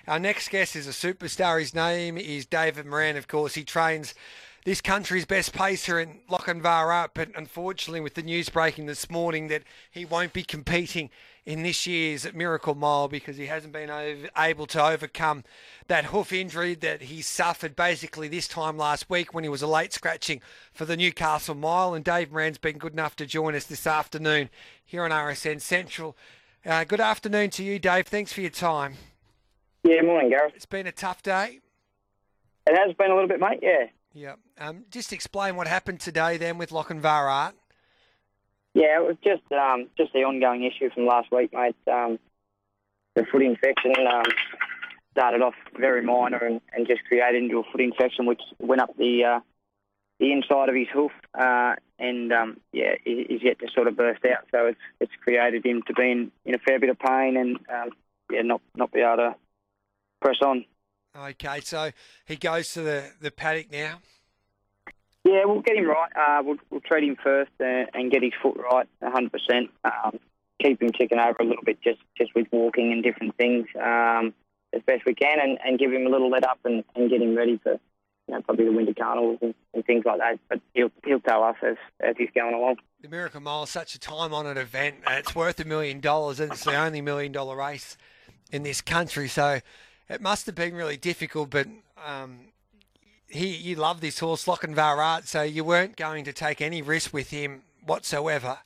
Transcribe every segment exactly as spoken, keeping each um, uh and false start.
Our next guest is a superstar. His name is David Moran. Of course, he trains this country's best pacer in Lochinvar, but unfortunately with the news breaking this morning that he won't be competing in this year's Miracle Mile because he hasn't been over, able to overcome that hoof injury that he suffered basically this time last week when he was a late scratching for the Newcastle Mile. And Dave Moran's been good enough to join us this afternoon here on R S N Central. Uh, good afternoon to you, Dave. Thanks for your time. Yeah, morning, Gareth. It's been a tough day. It has been a little bit, mate, yeah. Yeah. Um, just explain what happened today then with Lochinvar Art. Yeah, it was just um, just the ongoing issue from last week, mate. Um, the foot infection um, started off very minor and, and just created into a foot infection which went up the uh, the inside of his hoof uh, and, um, yeah, he, he's yet to sort of burst out. So it's it's created him to be in, in a fair bit of pain and, um, yeah, not, not be able to press on. Okay, so he goes to the, the paddock now? Yeah, we'll get him right. Uh, we'll, we'll treat him first uh, and get his foot right one hundred percent. Um, keep him ticking over a little bit just, just with walking and different things um, as best we can and, and give him a little let up and, and get him ready for, you know, probably the winter carnivals and, and things like that. But he'll he'll tell us as, as he's going along. The Miracle Mile is such a time-honoured event. It's worth a million dollars and it's the only million-dollar race in this country. So it must have been really difficult, but um, he you love this horse, Lochinvar Art, so you weren't going to take any risk with him whatsoever.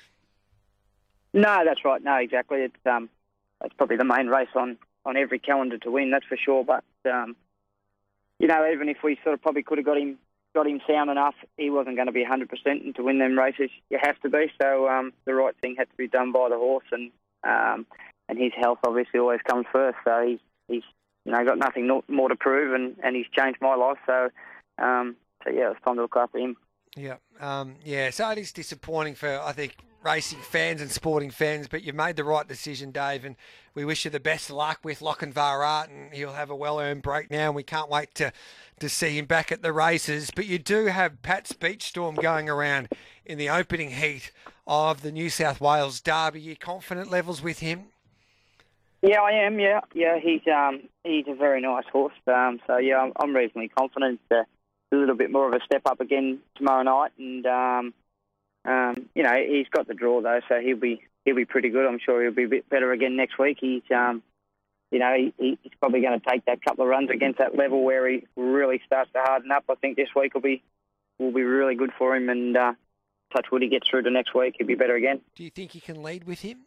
No, that's right. No, exactly. It's um, it's probably the main race on, on every calendar to win, that's for sure. But um, you know, even if we sort of probably could have got him got him sound enough, he wasn't going to be one hundred percent, and to win them races, you have to be. So um, the right thing had to be done by the horse, and um, and his health obviously always comes first. So he's he's you know got nothing no, more to prove, and, and he's changed my life. So um, so yeah, it's time to look after him. Yeah, um, yeah. So it is disappointing for I think racing fans and sporting fans, but you've made the right decision, Dave, and we wish you the best of luck with Lochinvar Art, and he'll have a well-earned break now, and we can't wait to, to see him back at the races. But you do have Pat Speechstorm going around in the opening heat of the New South Wales Derby. Are you confident levels with him? Yeah, I am, yeah. Yeah, he's um he's a very nice horse, um, so yeah, I'm, I'm reasonably confident. Uh, a little bit more of a step up again tomorrow night, and um, um, you know he's got the draw though, so he'll be he'll be pretty good. I'm sure he'll be a bit better again next week. He's um, you know he, he's probably going to take that couple of runs against that level where he really starts to harden up. I think this week will be will be really good for him, and uh, touch wood, he gets through to next week, he'll be better again. Do you think you can lead with him?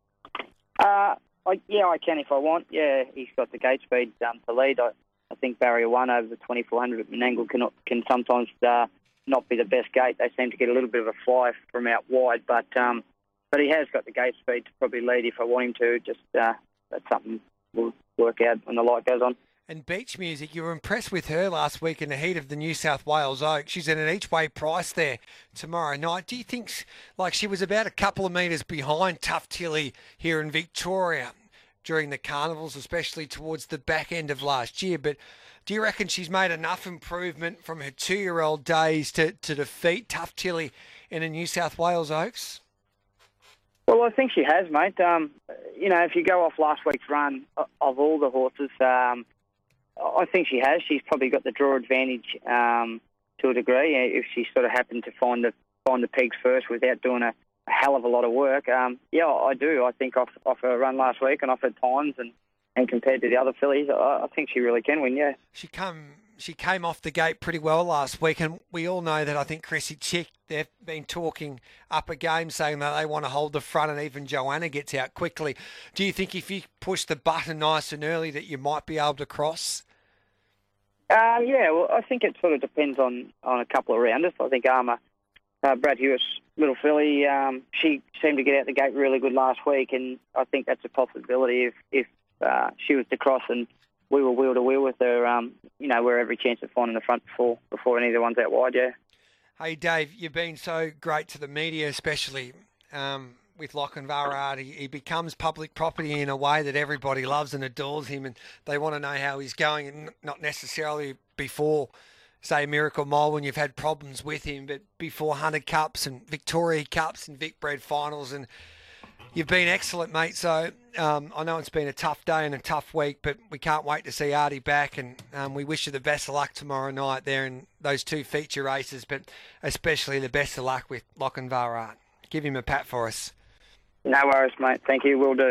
Uh, I, yeah, I can if I want. Yeah, he's got the gate speed um, to lead. I, I think barrier one over the twenty-four hundred at Menangle can, can sometimes uh, not be the best gate. They seem to get a little bit of a fly from out wide, but um, but he has got the gate speed to probably lead if I want him to. Just uh, that's something we'll work out when the light goes on. And Beach Music, you were impressed with her last week in the heat of the New South Wales Oaks. She's at an each-way price there tomorrow night. Do you think, like, she was about a couple of metres behind Tough Tilly here in Victoria during the carnivals, especially towards the back end of last year, but do you reckon she's made enough improvement from her two-year-old days to, to defeat Tough Tilly in a New South Wales Oaks? Well, I think she has, mate. Um, you know, if you go off last week's run of all the horses, um, I think she has. She's probably got the draw advantage um, to a degree if she sort of happened to find the find the pegs first without doing a, a hell of a lot of work. Um, yeah, I do. I think off, off her run last week and off her times and, and compared to the other fillies, I, I think she really can win, yeah. She come she came off the gate pretty well last week, and we all know that I think Cressy Chick, they've been talking up a game saying that they want to hold the front, and even Joanna gets out quickly. Do you think if you push the button nice and early that you might be able to cross? Um, yeah, well, I think it sort of depends on, on a couple of rounders. I think Armour, uh, Brad Hewitt's little filly, um, she seemed to get out the gate really good last week, and I think that's a possibility if, if uh, she was to cross and we were wheel to wheel with her. Um, you know, we're every chance of finding the front before before any of the ones out wide. Yeah. Hey Dave, you've been so great to the media, especially um, with Lochinvar Art. He, he becomes public property in a way that everybody loves and adores him, and they want to know how he's going, and not necessarily before, say, Miracle Mile when you've had problems with him, but before Hunter Cups and Victoria Cups and Vic Bred finals. And You've been excellent, mate. So um, I know it's been a tough day and a tough week, but we can't wait to see Artie back, and um, we wish you the best of luck tomorrow night there in those two feature races, but especially the best of luck with Lochinvar Art. Give him a pat for us. No worries, mate. Thank you. Will do.